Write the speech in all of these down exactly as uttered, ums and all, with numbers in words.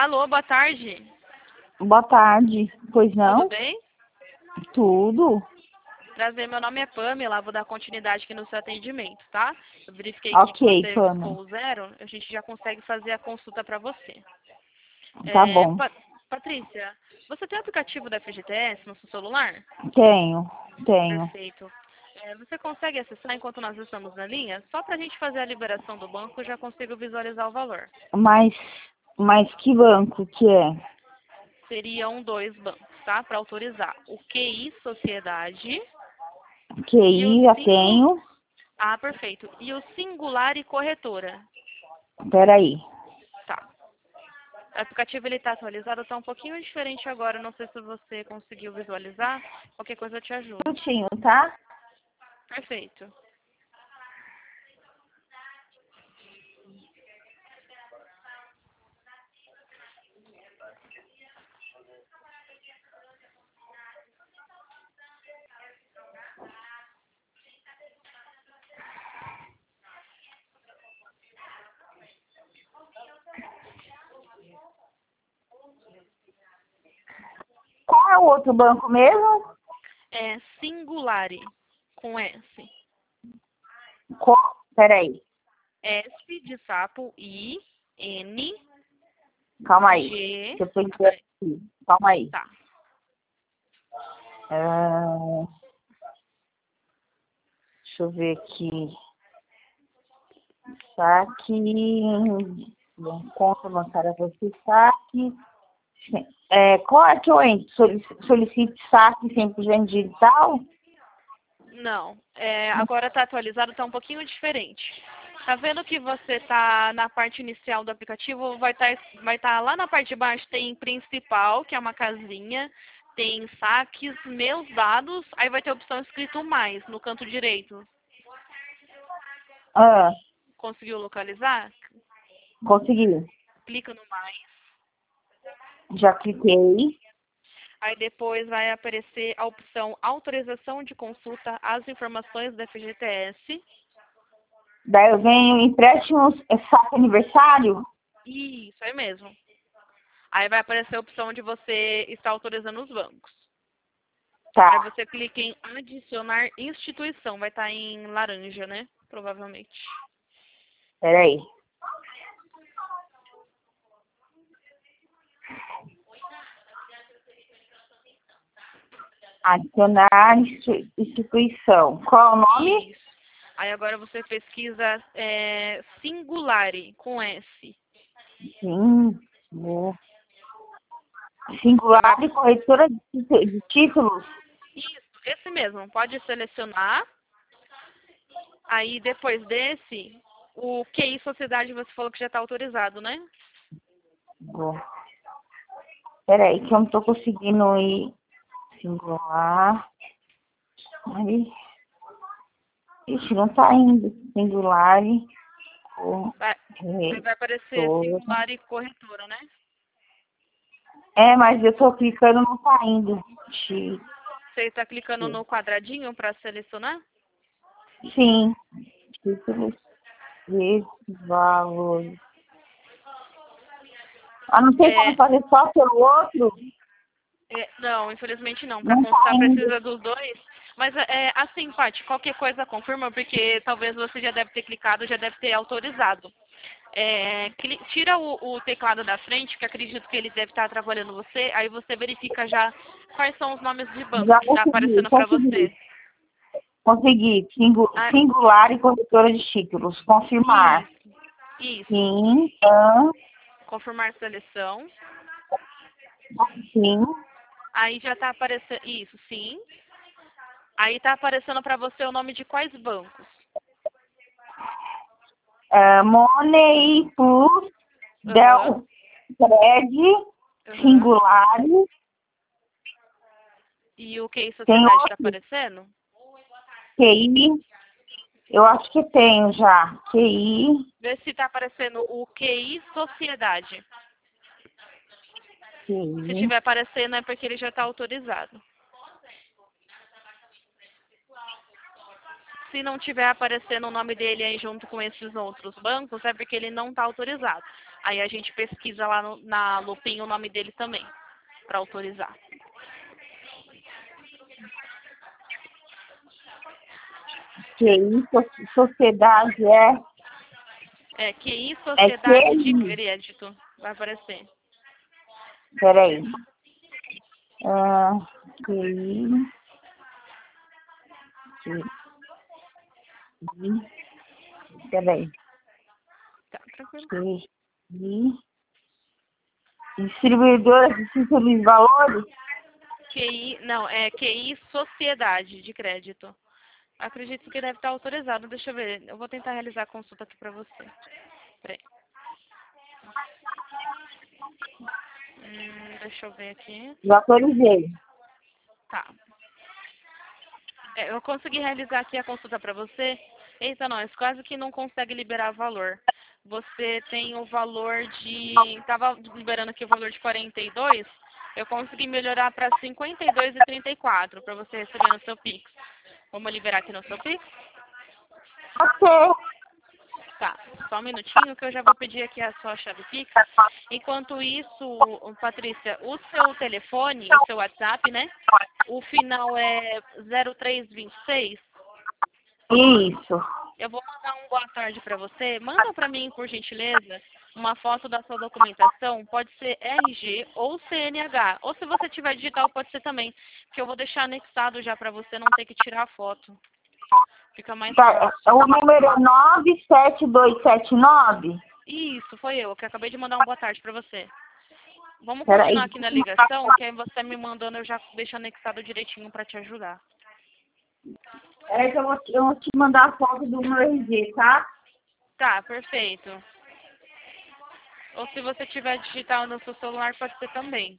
Alô, boa tarde. Boa tarde. Pois não? Tudo bem? Tudo. Prazer, meu nome é Pamela, vou dar continuidade aqui no seu atendimento, tá? Eu verifiquei aqui que Ok, você Pamela. ficou zero, a gente já consegue fazer a consulta para você. Tá É, bom. Pa- Patrícia, você tem o aplicativo da F G T S no seu celular? Tenho, tenho. Perfeito. É, você consegue acessar enquanto nós estamos na linha? Só para a gente fazer a liberação do banco, eu já consigo visualizar o valor. Mas, mas que banco que é? Seriam dois bancos, tá? Para autorizar. O Q I Sociedade e o Q I já Singu... tenho. Ah, perfeito. E o Singular e Corretora. Peraí. Tá. O aplicativo ele está atualizado, está um pouquinho diferente agora. Não sei se você conseguiu visualizar. Qualquer coisa eu te ajudo. Um minutinho, tá? Perfeito. Qual é o outro banco mesmo? É Singulari, com S. Qual? Peraí. S de sapo, I, N, Calma aí. G. Deixa eu pensar aqui. Calma aí. Tá. Ah, deixa eu ver aqui. Saque. Bom, conta bancária você saque. É, qual é que eu entro? Solici- Solicite saque cem por cento digital? Não. É, agora está atualizado, está um pouquinho diferente. Tá vendo que você está na parte inicial do aplicativo? Vai estar vai tá lá na parte de baixo, tem principal, que é uma casinha. Tem saques, meus dados. Aí vai ter a opção escrito mais, no canto direito. Ah, Conseguiu localizar? consegui. Clica no mais. Já cliquei. Aí depois vai aparecer a opção autorização de consulta às informações da F G T S. Daí eu venho empréstimos, é saque aniversário? Isso, é mesmo. Aí vai aparecer a opção de você estar autorizando os bancos. Aí Tá, você clica em adicionar instituição. Vai estar em laranja, né? Provavelmente. peraí. Adicionar insti- instituição. Qual é o nome? Isso. Aí agora você pesquisa é, Singulari, com S. Sim. Vou. Singular Vai- e corretora de tí- de títulos. Isso, esse mesmo. Pode selecionar. Aí depois desse, o Q I Sociedade você falou que já está autorizado, né? Vou. Peraí, que eu não tô conseguindo ir. Singular. Aí. Ixi, não tá indo. Singular. Vai, aí vai aparecer Corretora. Singular e Corretora, né? É, mas eu tô clicando, não tá indo. Ti- Você está clicando no quadradinho para selecionar? Sim. Títulos e valores. Ah, não tem como É, fazer só pelo outro? é, não, infelizmente não. Para Não tá constar indo. precisa dos dois. Mas é assim, Paty, qualquer coisa confirma, porque talvez você já deve ter clicado, já deve ter autorizado. É, cli- tira o, o teclado da frente, que acredito que ele deve estar atrapalhando você, aí você verifica já quais são os nomes de banco Já que está consegui, aparecendo para você. consegui. Consegui. Singu- Ah, Singular e corretora de títulos. Confirmar. isso, isso. Sim. Ah, Confirmar seleção. sim. Aí já está aparecendo. Isso, sim. Aí está aparecendo para você o nome de quais bancos? Ah, Money Plus. Aham, Del Cred. aham. Singular. E o Q I Tem Sociedade está outro. aparecendo? Q I. Eu acho que tenho já. Q I. Vê se está aparecendo o Q I Sociedade. Q Se I. estiver aparecendo é porque ele já está autorizado. Se não estiver aparecendo o nome dele aí junto com esses outros bancos, é porque ele não está autorizado. Aí a gente pesquisa lá no, na lupinha o nome dele também, para autorizar. Q I, so- sociedade é... É Q I É Sociedade de Q I. Crédito. Vai aparecer. Peraí. Ah, Q I... Q I... Peraí. Tá, tranquilo. Q I... Distribuidora de títulos de valores? Q I, não, é Q I Sociedade de Crédito. Acredito que deve estar autorizado. Deixa eu ver. Eu vou tentar realizar a consulta aqui para você. Peraí. Hum, deixa eu ver aqui. Já autorizei. Tá. É, eu consegui realizar aqui a consulta para você. Eita, nós, quase que não consegue liberar valor. Você tem o valor de... Estava liberando aqui o valor de quarenta e dois. Eu consegui melhorar para cinquenta e dois e trinta e quatro para você receber no seu Pix. Vamos liberar aqui no seu Pix? Ok. Tá, só um minutinho que eu já vou pedir aqui a sua chave Pix. Enquanto isso, Patrícia, o seu telefone, o seu WhatsApp, né? O final é zero três vinte e seis. Isso. Eu vou mandar um boa tarde para você. Manda para mim, por gentileza, uma foto da sua documentação. Pode ser R G ou C N H. Ou se você tiver digital, pode ser também. Que eu vou deixar anexado já para você não ter que tirar a foto. Fica mais Tá, fácil. o número é nove sete dois sete nove? Isso, foi eu que acabei de mandar um boa tarde para você. Vamos Peraí. continuar aqui na ligação, que aí você me mandando, eu já deixo anexado direitinho para te ajudar. Peraí que eu vou, eu vou te mandar a foto do meu R G, tá? Tá, perfeito. Ou se você tiver digital no seu celular, pode ser também.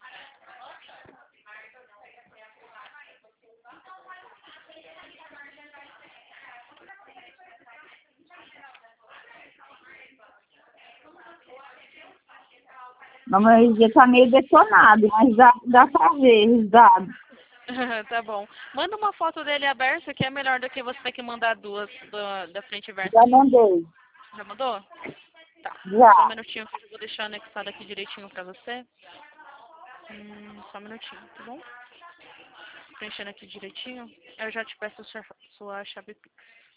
O meu R G tá meio detonado, mas dá, dá pra ver os dados. Tá bom. Manda uma foto dele aberta, que é melhor do que você ter que mandar duas da, da frente e verso. Já mandei. Já mandou? Tá. Já. Só um minutinho que eu vou deixar anexado aqui direitinho pra você. Hum, só um minutinho, tá bom? Preenchendo aqui direitinho. Eu já te peço a sua, sua chave Pix.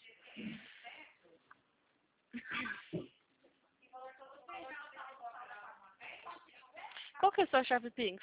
Qual que é a sua chave Pix?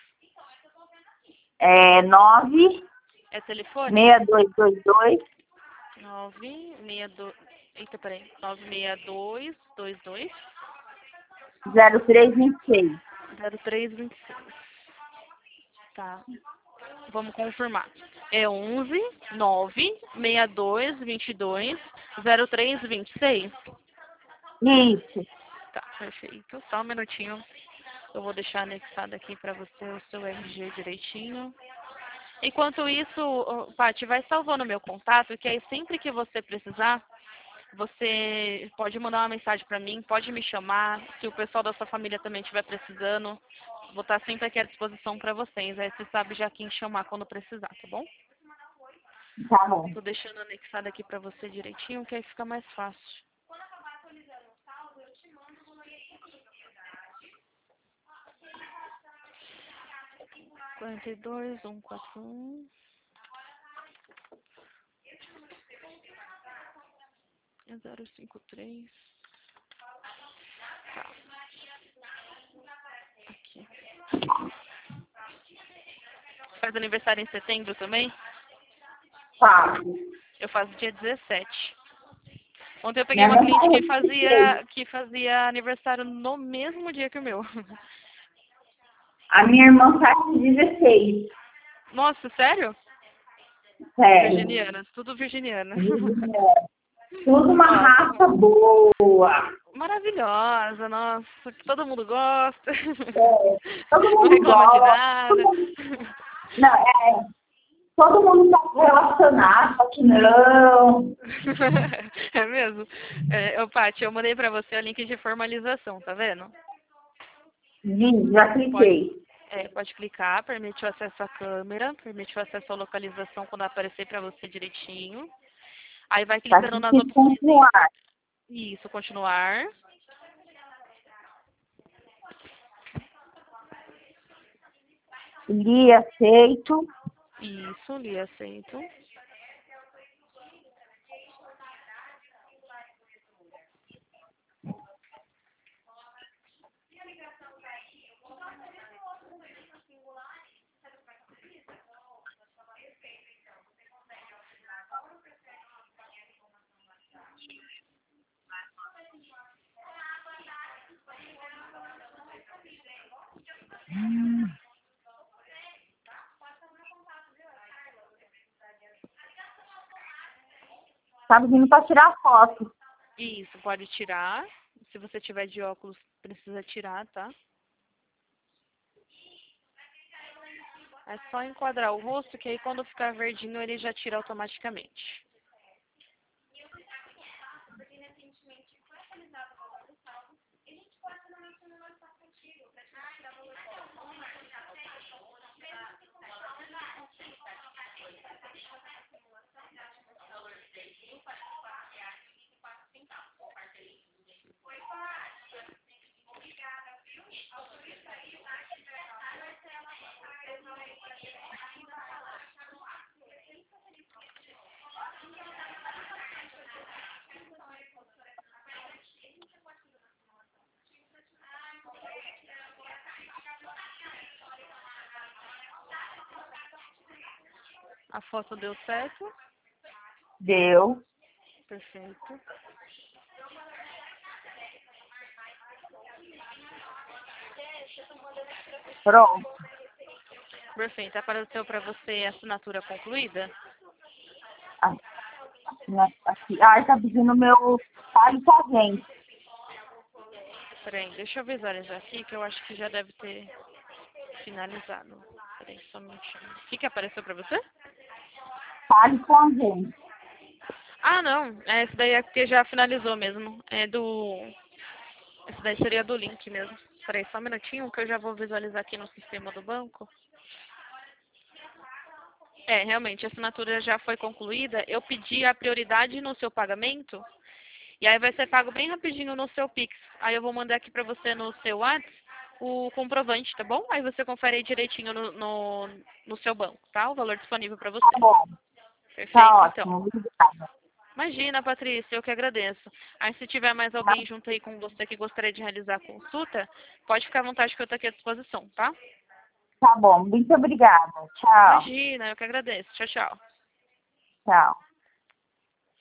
É nove É telefone? seis dois dois dois nove seis dois... Eita, peraí. nove seis dois dois dois zero três vinte e seis. zero três vinte e seis. Tá. Vamos confirmar. É onze nove seis dois dois dois zero três vinte e seis. Isso. Tá, perfeito. Só um minutinho. Eu vou deixar anexado aqui para você o seu R G direitinho. Enquanto isso, ô, Paty, vai salvando o meu contato, que aí sempre que você precisar, você pode mandar uma mensagem para mim, pode me chamar. Se o pessoal da sua família também estiver precisando, vou estar sempre aqui à disposição para vocês. Aí você sabe já quem chamar quando precisar, tá bom? Tá bom. Tô deixando anexado aqui para você direitinho, que aí fica mais fácil. quarenta e dois, um quatro um. zero cinco três. Tá. Aqui. Faz aniversário em setembro também? Tá. Eu faço dia dezessete. Ontem eu peguei Minha uma mãe cliente que tá fazia, que fazia aniversário no mesmo dia que o meu. A minha irmã faz dezesseis. Nossa, sério? Sério. Virginiana, tudo virginiana. Tudo uma Ó, raça boa. maravilhosa, nossa, que todo mundo gosta. É, todo Não mundo reclama de gosta. nada. Não, é, todo mundo tá relacionado, só que não. É mesmo? É, ô, Paty, eu mandei pra você o link de formalização, tá vendo? Vi, já Pode, cliquei. é, pode clicar, permite o acesso à câmera, permite o acesso à localização quando aparecer pra você direitinho. Aí vai Tá clicando nas aqui opções. continuar. Isso, continuar. Li, aceito. Isso, li, aceito. Tá pedindo para tirar foto. Isso, pode tirar. Se você tiver de óculos, precisa tirar, tá? É só enquadrar o rosto, que aí quando ficar verdinho, ele já tira automaticamente. A foto deu certo? Deu. Perfeito. Pronto. Perfeito. Apareceu para você a assinatura concluída? Aqui. Ai, tá pedindo meu fale com a gente. Peraí, deixa eu visualizar aqui, que eu acho que já deve ter finalizado. Peraí, só um minutinho. O que, que apareceu para você? Fale com a gente. Ah, não. É, esse daí é porque já finalizou mesmo. É do... Esse daí seria do link mesmo. Peraí, só um minutinho, que eu já vou visualizar aqui no sistema do banco. É, realmente, a assinatura já foi concluída. Eu pedi a prioridade no seu pagamento. E aí vai ser pago bem rapidinho no seu Pix. Aí eu vou mandar aqui pra você no seu WhatsApp o comprovante, tá bom? Aí você confere aí direitinho no, no, no seu banco, tá? O valor disponível pra você. Tá bom. Perfeito, Tá então. ótimo. Obrigada. Imagina, Patrícia, eu que agradeço. Aí se tiver mais alguém junto aí com você que gostaria de realizar a consulta, pode ficar à vontade que eu tô aqui à disposição, tá? Tá bom. Muito obrigada. Tchau. Imagina, eu que agradeço. Tchau, tchau. Tchau.